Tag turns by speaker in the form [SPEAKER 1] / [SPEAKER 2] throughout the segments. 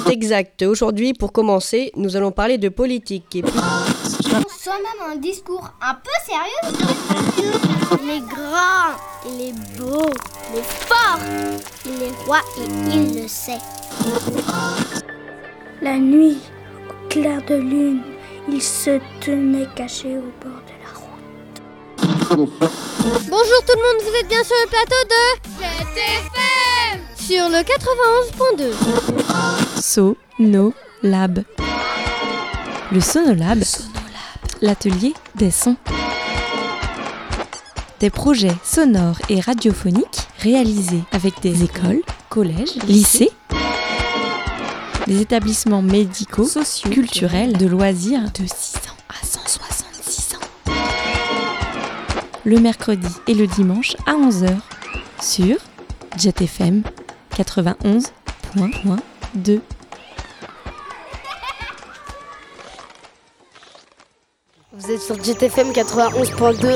[SPEAKER 1] C'est exact. Aujourd'hui, pour commencer, nous allons parler de politique. Et puis...
[SPEAKER 2] Soit même un discours un peu sérieux. Il est grand, il est beau, il est fort, il est roi et il le sait.
[SPEAKER 3] La nuit, au clair de lune, il se tenait caché au bord de la route.
[SPEAKER 4] Bonjour tout le monde, vous êtes bien sur le plateau de JTFM sur le 91.2.
[SPEAKER 5] Sonolab. Le Sonolab, l'atelier des sons. Des projets sonores et radiophoniques réalisés avec des écoles, collèges, lycées, des établissements médicaux, sociaux, culturels, de loisirs de 6 ans à 166 ans. Le mercredi et le dimanche à 11h sur JetFM 91.2.
[SPEAKER 6] Vous êtes sur JetFM 91.2.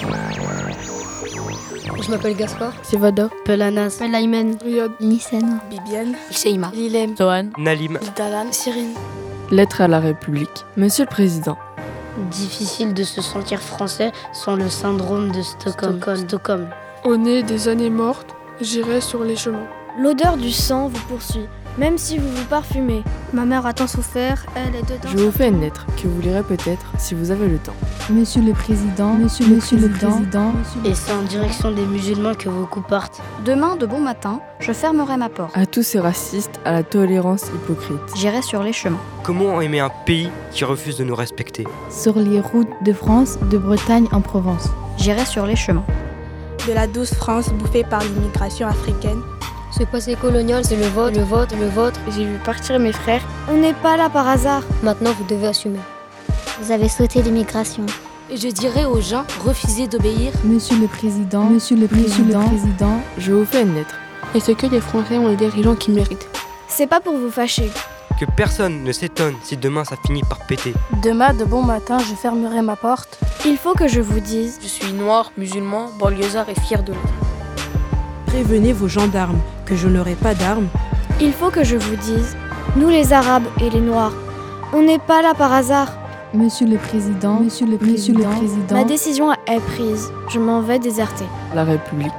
[SPEAKER 7] Je m'appelle Gaspard.
[SPEAKER 6] C'est Vada. Pelanas.
[SPEAKER 7] Laïmen.
[SPEAKER 8] Riyad.
[SPEAKER 7] Lissène.
[SPEAKER 8] Bibiane.
[SPEAKER 7] Sheima.
[SPEAKER 8] Lilem.
[SPEAKER 9] Johan.
[SPEAKER 8] Nalim. Dalan. Cyrine.
[SPEAKER 9] Lettre à la République. Monsieur le Président.
[SPEAKER 6] Difficile de se sentir français sans le syndrome de Stockholm.
[SPEAKER 8] Au nez des années mortes, j'irai sur les chemins.
[SPEAKER 10] L'odeur du sang vous poursuit, même si vous vous parfumez. Ma mère a tant souffert, elle est dedans.
[SPEAKER 9] Je vous fais une lettre que vous lirez peut-être si vous avez le temps.
[SPEAKER 11] Monsieur le Président, Monsieur le Président.
[SPEAKER 6] Et c'est en direction des musulmans que vos coups partent.
[SPEAKER 10] Demain, de bon matin, je fermerai ma porte.
[SPEAKER 9] À tous ces racistes, à la tolérance hypocrite.
[SPEAKER 10] J'irai sur les chemins.
[SPEAKER 12] Comment aimer un pays qui refuse de nous respecter?
[SPEAKER 11] Sur les routes de France, de Bretagne en Provence.
[SPEAKER 10] J'irai sur les chemins.
[SPEAKER 13] De la douce France bouffée par l'immigration africaine.
[SPEAKER 7] Ce passé colonial, c'est le vôtre.
[SPEAKER 10] J'ai vu partir mes frères. On n'est pas là par hasard.
[SPEAKER 7] Maintenant, vous devez assumer.
[SPEAKER 2] Vous avez souhaité l'immigration.
[SPEAKER 14] Et je dirais aux gens, refusez d'obéir.
[SPEAKER 11] Monsieur le Président, Monsieur le Président,
[SPEAKER 9] je vous fais une lettre.
[SPEAKER 8] Est-ce que les Français ont les dirigeants qu'ils méritent?
[SPEAKER 10] C'est pas pour vous fâcher.
[SPEAKER 12] Que personne ne s'étonne si demain ça finit par péter.
[SPEAKER 10] Demain, de bon matin, je fermerai ma porte. Il faut que je vous dise.
[SPEAKER 14] Je suis noir, musulman, banlieusard et fier de l'être.
[SPEAKER 15] Prévenez vos gendarmes que je n'aurai pas d'armes.
[SPEAKER 10] Il faut que je vous dise, nous les Arabes et les Noirs, on n'est pas là par hasard.
[SPEAKER 11] Monsieur le Président, Monsieur le Président,
[SPEAKER 10] ma décision est prise, je m'en vais déserter.
[SPEAKER 9] La République.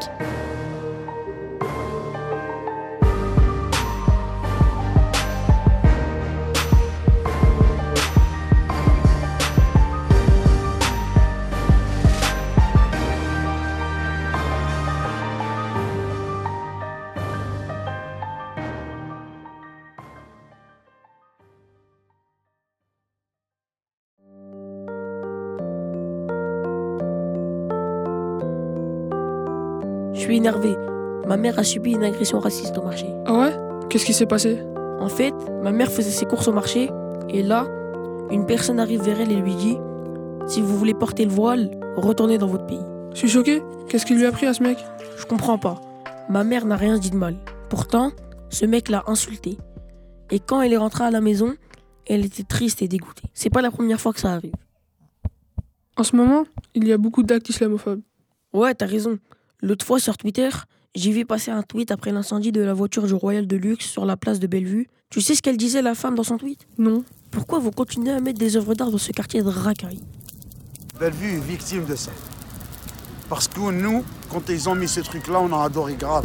[SPEAKER 14] Je suis énervé. Ma mère a subi une agression raciste au marché.
[SPEAKER 8] Ah ouais? Qu'est-ce qui s'est passé?
[SPEAKER 14] En fait, ma mère faisait ses courses au marché et là, une personne arrive vers elle et lui dit « Si vous voulez porter le voile, retournez dans votre pays. »
[SPEAKER 8] Je suis choqué. Qu'est-ce qu'il lui a pris à ce mec?
[SPEAKER 14] Je comprends pas. Ma mère n'a rien dit de mal. Pourtant, ce mec l'a insultée. Et quand elle est rentrée à la maison, elle était triste et dégoûtée. C'est pas la première fois que ça arrive.
[SPEAKER 8] En ce moment, il y a beaucoup d'actes islamophobes.
[SPEAKER 14] Ouais, t'as raison. L'autre fois sur Twitter, j'ai vu passer un tweet après l'incendie de la voiture du Royal de Luxe sur la place de Bellevue. Tu sais ce qu'elle disait la femme dans son tweet?
[SPEAKER 8] Non.
[SPEAKER 14] Pourquoi vous continuez à mettre des œuvres d'art dans ce quartier de racaille?
[SPEAKER 16] Bellevue est victime de ça. Parce que nous, quand ils ont mis ce truc-là, on a adoré grave.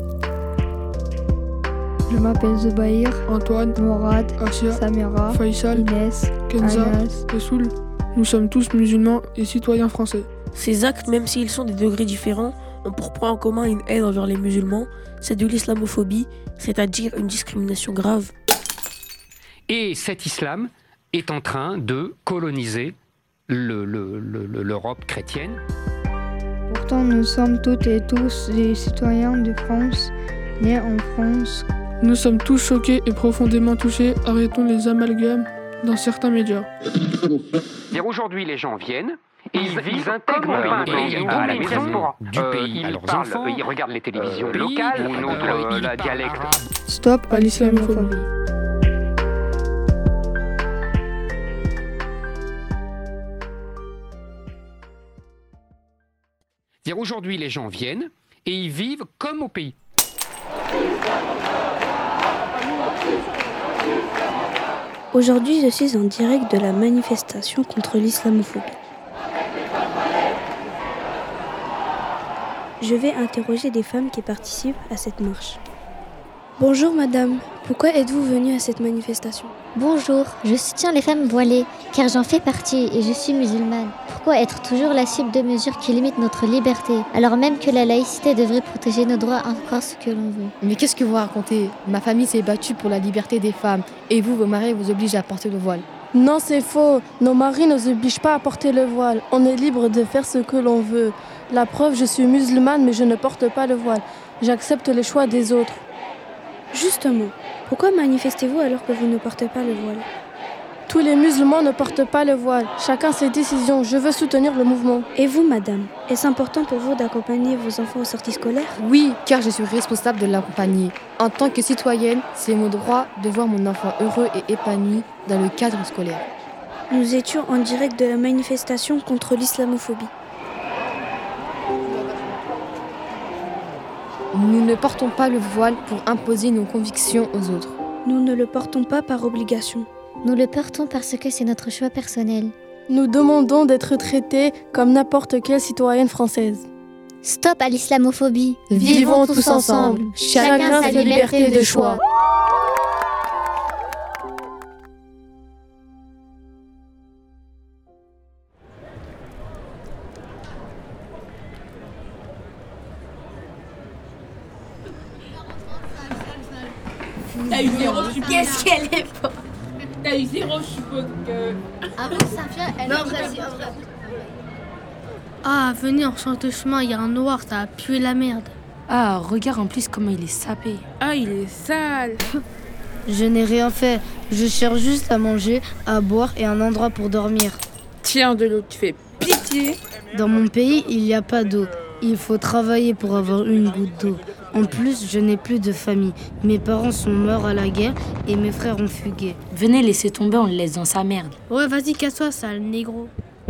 [SPEAKER 3] Je m'appelle Zubair,
[SPEAKER 8] Antoine,
[SPEAKER 3] Morad,
[SPEAKER 8] Asia,
[SPEAKER 3] Samira,
[SPEAKER 8] Faisal,
[SPEAKER 3] Inès,
[SPEAKER 8] Kenza,
[SPEAKER 3] Anas,
[SPEAKER 8] Ressoul. Nous sommes tous musulmans et citoyens français.
[SPEAKER 14] Ces actes, même s'ils sont des degrés différents, ont pour point en commun une haine envers les musulmans. C'est de l'islamophobie, c'est-à-dire une discrimination grave.
[SPEAKER 17] Et cet islam est en train de coloniser l'Europe chrétienne.
[SPEAKER 3] Pourtant, nous sommes toutes et tous des citoyens de France, nés en France.
[SPEAKER 8] Nous sommes tous choqués et profondément touchés. Arrêtons les amalgames dans certains médias.
[SPEAKER 17] Aujourd'hui, les gens viennent et ils intègrent le pays à la maison du pays à leurs enfants. Ils regardent les télévisions locales, la dialecte.
[SPEAKER 8] Stop à l'islamophobie.
[SPEAKER 17] Aujourd'hui, les gens viennent et ils vivent comme au pays.
[SPEAKER 3] Aujourd'hui, je suis en direct de la manifestation contre l'islamophobie. Je vais interroger des femmes qui participent à cette marche. Bonjour madame, pourquoi êtes-vous venue à cette manifestation ?
[SPEAKER 18] Bonjour, je soutiens les femmes voilées, car j'en fais partie et je suis musulmane. Pourquoi être toujours la cible de mesures qui limitent notre liberté, alors même que la laïcité devrait protéger nos droits encore ce que l'on veut ?
[SPEAKER 7] Mais qu'est-ce que vous racontez ? Ma famille s'est battue pour la liberté des femmes, et vous, vos maris, vous obligent à porter le voile.
[SPEAKER 10] Non, c'est faux. Nos maris ne nous obligent pas à porter le voile. On est libre de faire ce que l'on veut. La preuve, je suis musulmane, mais je ne porte pas le voile. J'accepte les choix des autres.
[SPEAKER 3] Justement, pourquoi manifestez-vous alors que vous ne portez pas le voile ?
[SPEAKER 10] Tous les musulmans ne portent pas le voile. Chacun ses décisions. Je veux soutenir le mouvement.
[SPEAKER 3] Et vous, madame, est-ce important pour vous d'accompagner vos enfants aux sorties scolaires ?
[SPEAKER 7] Oui, car je suis responsable de l'accompagner. En tant que citoyenne, c'est mon droit de voir mon enfant heureux et épanoui dans le cadre scolaire.
[SPEAKER 3] Nous étions en direct de la manifestation contre l'islamophobie.
[SPEAKER 7] Nous ne portons pas le voile pour imposer nos convictions aux autres.
[SPEAKER 3] Nous ne le portons pas par obligation.
[SPEAKER 18] Nous le portons parce que c'est notre choix personnel.
[SPEAKER 10] Nous demandons d'être traités comme n'importe quelle citoyenne française.
[SPEAKER 18] Stop à l'islamophobie.
[SPEAKER 10] Vivons tous ensemble. Chacun sa liberté de choix.
[SPEAKER 19] T'as eu 0, je suppose.
[SPEAKER 2] Qu'est-ce qu'elle est forte.
[SPEAKER 19] T'as eu 0, je suppose que...
[SPEAKER 2] Après, Safia, elle est très...
[SPEAKER 10] Ah, venez, on change de chemin, il y a un noir, ça a pué la merde.
[SPEAKER 6] Ah, regarde en plus comment il est sapé.
[SPEAKER 19] Ah, il est sale.
[SPEAKER 6] Je n'ai rien fait. Je cherche juste à manger, à boire et un endroit pour dormir.
[SPEAKER 19] Tiens, de l'eau, tu fais pitié.
[SPEAKER 6] Dans mon pays, il n'y a pas d'eau. Il faut travailler pour avoir une goutte d'eau. En plus, je n'ai plus de famille. Mes parents sont morts à la guerre et mes frères ont fugué.
[SPEAKER 5] Venez laisser tomber, on le laisse dans sa merde.
[SPEAKER 10] Ouais, vas-y, casse-toi, sale négro.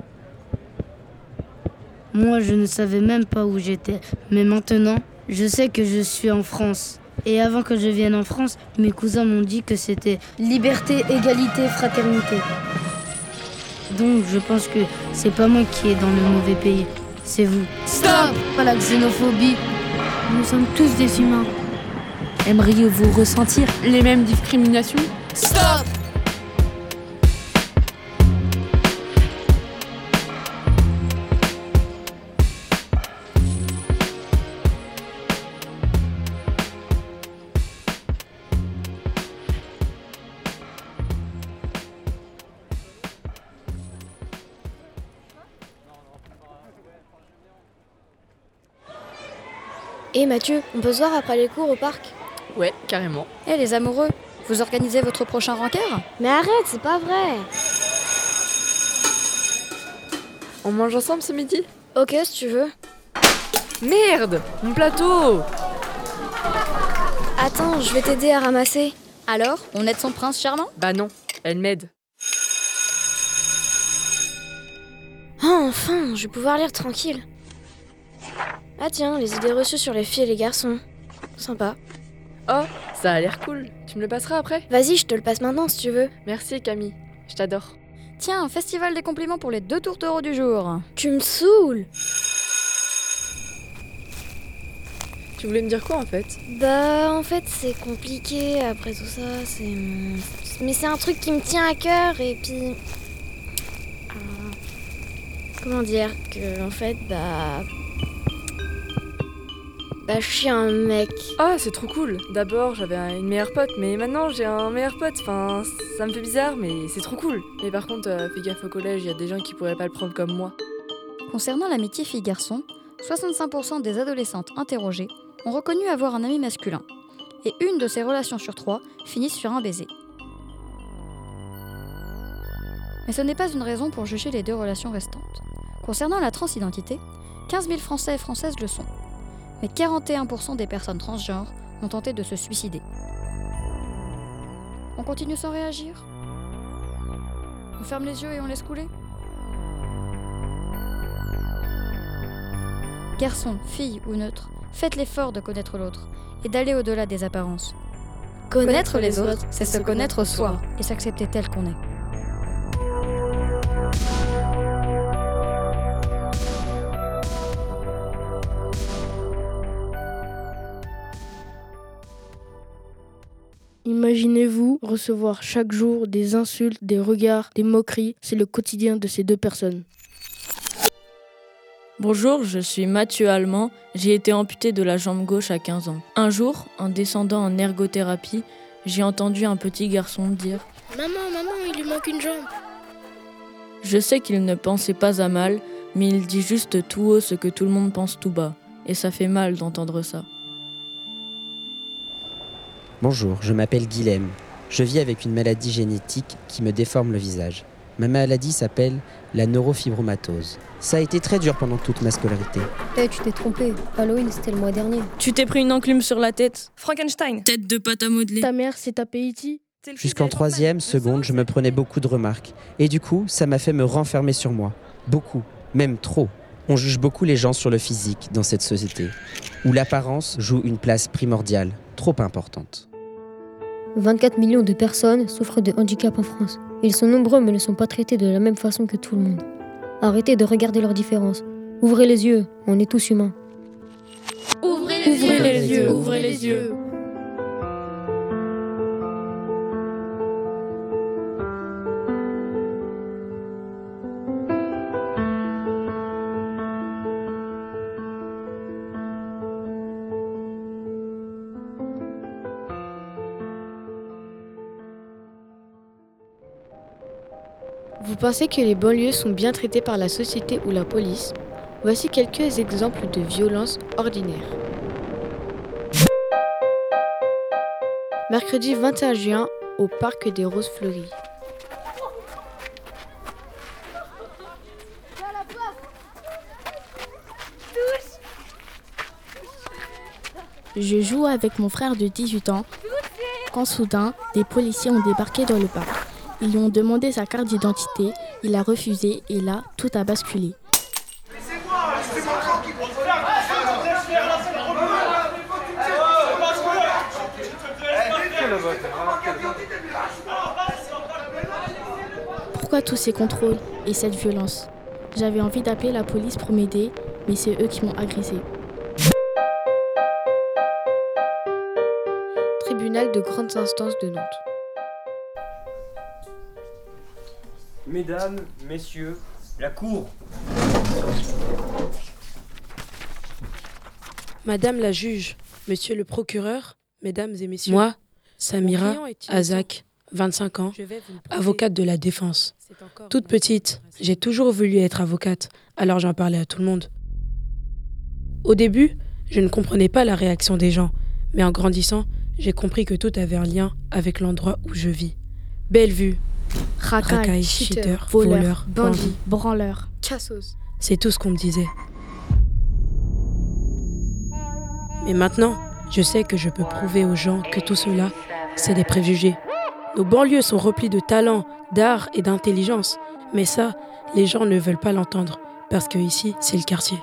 [SPEAKER 6] Moi, je ne savais même pas où j'étais. Mais maintenant, je sais que je suis en France. Et avant que je vienne en France, mes cousins m'ont dit que c'était liberté, égalité, fraternité. Donc, je pense que c'est pas moi qui est dans le mauvais pays. C'est vous.
[SPEAKER 19] Stop!
[SPEAKER 6] Pas la xénophobie.
[SPEAKER 10] Nous sommes tous des humains.
[SPEAKER 5] Aimeriez-vous ressentir
[SPEAKER 19] les mêmes discriminations?
[SPEAKER 2] Stop!
[SPEAKER 10] Et Mathieu, on peut se voir après les cours au parc?
[SPEAKER 9] Ouais, carrément.
[SPEAKER 20] Les amoureux, vous organisez votre prochain rencard?
[SPEAKER 10] Mais arrête, c'est pas vrai.
[SPEAKER 9] On mange ensemble ce midi?
[SPEAKER 10] Ok, si tu veux.
[SPEAKER 9] Merde! Mon plateau!
[SPEAKER 10] Attends, je vais t'aider à ramasser.
[SPEAKER 20] Alors, on aide son prince charmant?
[SPEAKER 9] Bah non, elle m'aide.
[SPEAKER 10] Oh, enfin, je vais pouvoir lire tranquille. Ah tiens, les idées reçues sur les filles et les garçons. Sympa.
[SPEAKER 9] Oh, ça a l'air cool. Tu me le passeras après?
[SPEAKER 10] Vas-y, je te le passe maintenant si tu veux.
[SPEAKER 9] Merci Camille, je t'adore.
[SPEAKER 20] Tiens, festival des compliments pour les 2 tourtereaux du jour.
[SPEAKER 10] Tu me saoules.
[SPEAKER 9] Tu voulais me dire quoi en fait?
[SPEAKER 10] Bah en fait c'est compliqué après tout ça, mais c'est un truc qui me tient à cœur et puis... comment dire que en fait je suis un mec.
[SPEAKER 9] Ah, c'est trop cool. D'abord, j'avais une meilleure pote, mais maintenant j'ai un meilleur pote. Enfin, ça me fait bizarre, mais c'est trop cool. Mais par contre, fais gaffe au collège, il y a des gens qui pourraient pas le prendre comme moi.
[SPEAKER 20] Concernant l'amitié fille-garçon, 65% des adolescentes interrogées ont reconnu avoir un ami masculin. Et 1 de ces relations sur 3 finissent sur un baiser. Mais ce n'est pas une raison pour juger les 2 relations restantes. Concernant la transidentité, 15 000 Français et Françaises le sont. Mais 41% des personnes transgenres ont tenté de se suicider. On continue sans réagir? On ferme les yeux et on laisse couler? Garçons, filles ou neutres, faites l'effort de connaître l'autre et d'aller au-delà des apparences. Connaître les autres, c'est se connaître soi et s'accepter tel qu'on est.
[SPEAKER 10] Imaginez-vous recevoir chaque jour des insultes, des regards, des moqueries. C'est le quotidien de ces deux personnes.
[SPEAKER 21] Bonjour, je suis Mathieu Allemand. J'ai été amputé de la jambe gauche à 15 ans. Un jour, en descendant en ergothérapie, j'ai entendu un petit garçon dire «
[SPEAKER 10] Maman, il lui manque une jambe !»
[SPEAKER 21] Je sais qu'il ne pensait pas à mal, mais il dit juste tout haut ce que tout le monde pense tout bas. Et ça fait mal d'entendre ça.
[SPEAKER 22] Bonjour, je m'appelle Guilhem. Je vis avec une maladie génétique qui me déforme le visage. Ma maladie s'appelle la neurofibromatose. Ça a été très dur pendant toute ma scolarité.
[SPEAKER 23] Tu t'es trompé. Halloween, c'était le mois dernier.
[SPEAKER 21] Tu t'es pris une enclume sur la tête.
[SPEAKER 23] Frankenstein.
[SPEAKER 21] Tête de pâte à modeler.
[SPEAKER 10] Ta mère s'est tapée E.T.
[SPEAKER 22] Jusqu'en 3e, seconde, je me prenais beaucoup de remarques. Et du coup, ça m'a fait me renfermer sur moi. Beaucoup, même trop. On juge beaucoup les gens sur le physique dans cette société, où l'apparence joue une place primordiale, trop importante.
[SPEAKER 23] 24 millions de personnes souffrent de handicap en France. Ils sont nombreux mais ne sont pas traités de la même façon que tout le monde. Arrêtez de regarder leurs différences. Ouvrez les yeux, on est tous humains.
[SPEAKER 10] Ouvrez les yeux, ouvrez les yeux. Vous pensez que les banlieues sont bien traitées par la société ou la police? Voici quelques exemples de violences ordinaires. Mercredi 21 juin, au parc des Roses Fleuries.
[SPEAKER 24] Je joue avec mon frère de 18 ans quand soudain, des policiers ont débarqué dans le parc. Ils lui ont demandé sa carte d'identité, il a refusé et là, tout a basculé. Pourquoi tous ces contrôles et cette violence? J'avais envie d'appeler la police pour m'aider, mais c'est eux qui m'ont agressé.
[SPEAKER 10] Tribunal de grande instance de Nantes.
[SPEAKER 12] Mesdames, messieurs, la cour.
[SPEAKER 15] Madame la juge, monsieur le procureur, mesdames et messieurs.
[SPEAKER 25] Moi, Samira Azak, 25 ans, avocate de la défense. Toute petite, j'ai toujours voulu être avocate, alors j'en parlais à tout le monde. Au début, je ne comprenais pas la réaction des gens, mais en grandissant, j'ai compris que tout avait un lien avec l'endroit où je vis. Bellevue, racailles, cheaters, voleurs, bandits,
[SPEAKER 10] branleurs, cassos.
[SPEAKER 25] C'est tout ce qu'on me disait. Mais maintenant, je sais que je peux prouver aux gens que tout cela, c'est des préjugés. Nos banlieues sont remplies de talent, d'art et d'intelligence. Mais ça, les gens ne veulent pas l'entendre, parce que ici, c'est le quartier.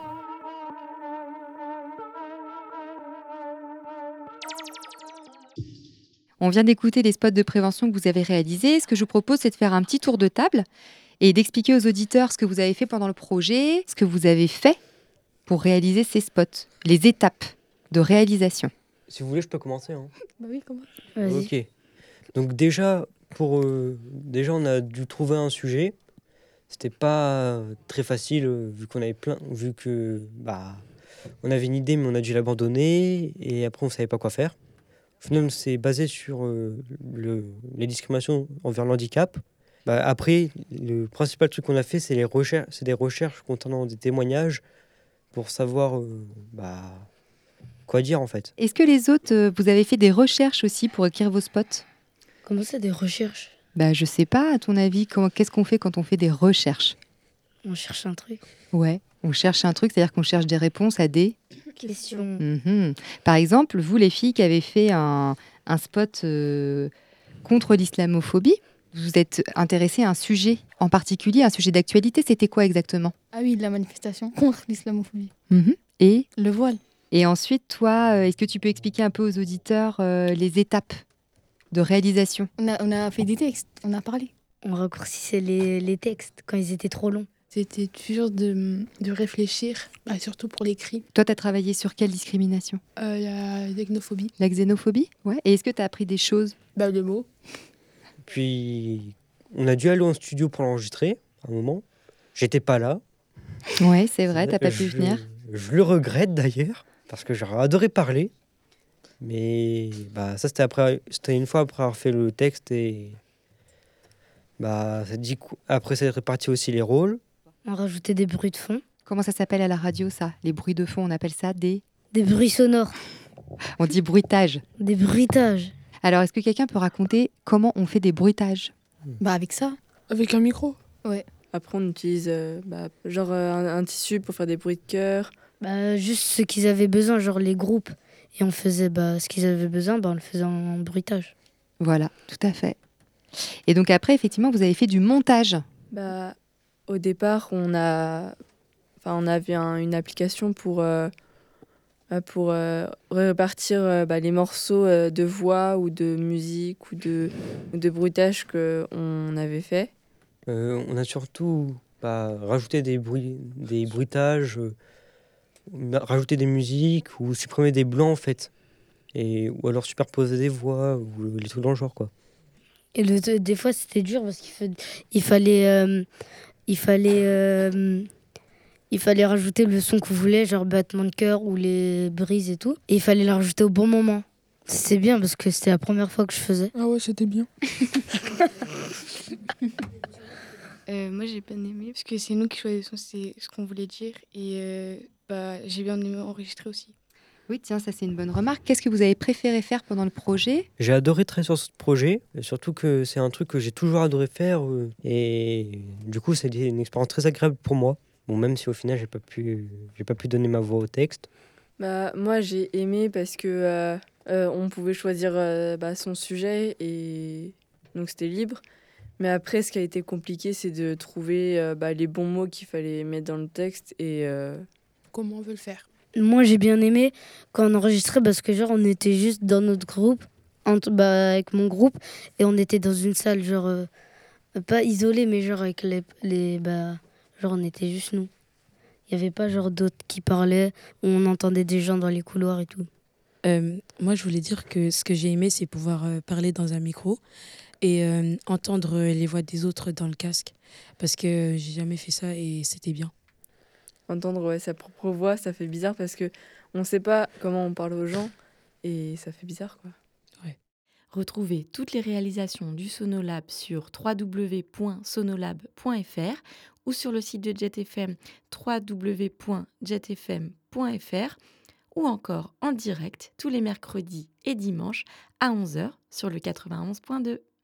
[SPEAKER 5] On vient d'écouter les spots de prévention que vous avez réalisés. Ce que je vous propose, c'est de faire un petit tour de table et d'expliquer aux auditeurs ce que vous avez fait pendant le projet, ce que vous avez fait pour réaliser ces spots, les étapes de réalisation.
[SPEAKER 12] Si vous voulez, je peux commencer.
[SPEAKER 10] Bah oui, comment?
[SPEAKER 12] Vas-y. Ok. Donc déjà, on a dû trouver un sujet. C'était pas très facile vu que on avait une idée, mais on a dû l'abandonner et après on savait pas quoi faire. Au final, c'est basé sur les discriminations envers le handicap. Après, le principal truc qu'on a fait, c'est des recherches concernant des témoignages pour savoir quoi dire en fait.
[SPEAKER 5] Est-ce que les autres, vous avez fait des recherches aussi pour écrire vos spots?
[SPEAKER 10] Comment ça, des recherches?
[SPEAKER 5] Je sais pas, à ton avis, qu'est-ce qu'on fait quand on fait des recherches?
[SPEAKER 10] On cherche un truc.
[SPEAKER 5] Ouais, on cherche un truc, c'est-à-dire qu'on cherche des réponses à des
[SPEAKER 10] questions.
[SPEAKER 5] Par exemple, vous les filles qui avez fait un spot contre l'islamophobie, vous êtes intéressées à un sujet en particulier, un sujet d'actualité. C'était quoi exactement?
[SPEAKER 23] Ah oui, de la manifestation contre l'islamophobie.
[SPEAKER 5] Et
[SPEAKER 23] le voile.
[SPEAKER 5] Et ensuite, toi, est-ce que tu peux expliquer un peu aux auditeurs les étapes
[SPEAKER 1] de réalisation?
[SPEAKER 24] On a fait des textes, on a parlé.
[SPEAKER 6] On raccourcissait les textes quand ils étaient trop longs.
[SPEAKER 8] C'était dur de réfléchir, surtout pour l'écrit.
[SPEAKER 1] Toi, tu as travaillé sur quelle discrimination?
[SPEAKER 8] Il y a la xénophobie.
[SPEAKER 1] La xénophobie? Ouais. Et est-ce que tu as appris des choses?
[SPEAKER 8] Le mot.
[SPEAKER 12] Puis, on a dû aller en studio pour l'enregistrer, à un moment. J'étais pas là.
[SPEAKER 1] Ouais, c'est vrai, t'as pas pu venir.
[SPEAKER 12] Je le regrette d'ailleurs, parce que j'aurais adoré parler. Mais ça, c'était une fois après avoir fait le texte et... après, c'est réparti aussi les rôles.
[SPEAKER 6] On rajoutait des bruits de fond.
[SPEAKER 1] Comment ça s'appelle à la radio, ça? Les bruits de fond, on appelle ça des
[SPEAKER 6] bruits sonores.
[SPEAKER 1] On dit bruitage.
[SPEAKER 6] Des bruitages.
[SPEAKER 1] Alors, est-ce que quelqu'un peut raconter comment on fait des bruitages?
[SPEAKER 24] Avec ça.
[SPEAKER 8] Avec un micro.
[SPEAKER 24] Ouais.
[SPEAKER 9] Après, on utilise un tissu pour faire des bruits de cœur.
[SPEAKER 6] Juste ce qu'ils avaient besoin, genre les groupes. Et on faisait ce qu'ils avaient besoin, on le faisait en bruitage.
[SPEAKER 1] Voilà, tout à fait. Et donc après, effectivement, vous avez fait du montage.
[SPEAKER 9] Au départ, on avait une application pour répartir les morceaux de voix ou de musique ou de bruitage qu'on avait fait.
[SPEAKER 12] On a surtout rajouté des bruitages, rajouté des musiques ou supprimer des blancs en fait. Ou alors superposer des voix ou les trucs dans le genre quoi.
[SPEAKER 6] Et des fois c'était dur parce qu'il fallait rajouter le son qu'on voulait, genre battement de cœur ou les brises et tout. Et il fallait le rajouter au bon moment. C'est bien parce que c'était la première fois que je faisais.
[SPEAKER 8] Ah ouais, c'était bien.
[SPEAKER 24] Moi j'ai bien aimé parce que c'est nous qui choisissons ce qu'on voulait dire et j'ai bien aimé enregistrer aussi.
[SPEAKER 1] Oui, tiens, ça c'est une bonne remarque. Qu'est-ce que vous avez préféré faire pendant le projet?
[SPEAKER 12] J'ai adoré travailler sur ce projet, surtout que c'est un truc que j'ai toujours adoré faire et du coup c'est une expérience très agréable pour moi. Bon, même si au final j'ai pas pu donner ma voix au texte.
[SPEAKER 9] Moi j'ai aimé parce que on pouvait choisir son sujet et donc c'était libre. Mais après, ce qui a été compliqué, c'est de trouver les bons mots qu'il fallait mettre dans le texte et
[SPEAKER 8] comment on veut le faire.
[SPEAKER 6] Moi, j'ai bien aimé quand on enregistrait parce que on était juste dans notre groupe, avec mon groupe, et on était dans une salle, pas isolée, mais avec on était juste nous. Il n'y avait pas d'autres qui parlaient, où on entendait des gens dans les couloirs et tout.
[SPEAKER 25] Moi, je voulais dire que ce que j'ai aimé, c'est pouvoir parler dans un micro et entendre les voix des autres dans le casque. Parce que j'ai jamais fait ça et c'était bien.
[SPEAKER 9] Entendre sa propre voix, ça fait bizarre parce que on sait pas comment on parle aux gens et ça fait bizarre quoi.
[SPEAKER 5] Ouais. Retrouvez toutes les réalisations du Sonolab sur www.sonolab.fr ou sur le site de JetFM www.jetfm.fr ou encore en direct tous les mercredis et dimanches à 11h sur le 91.2.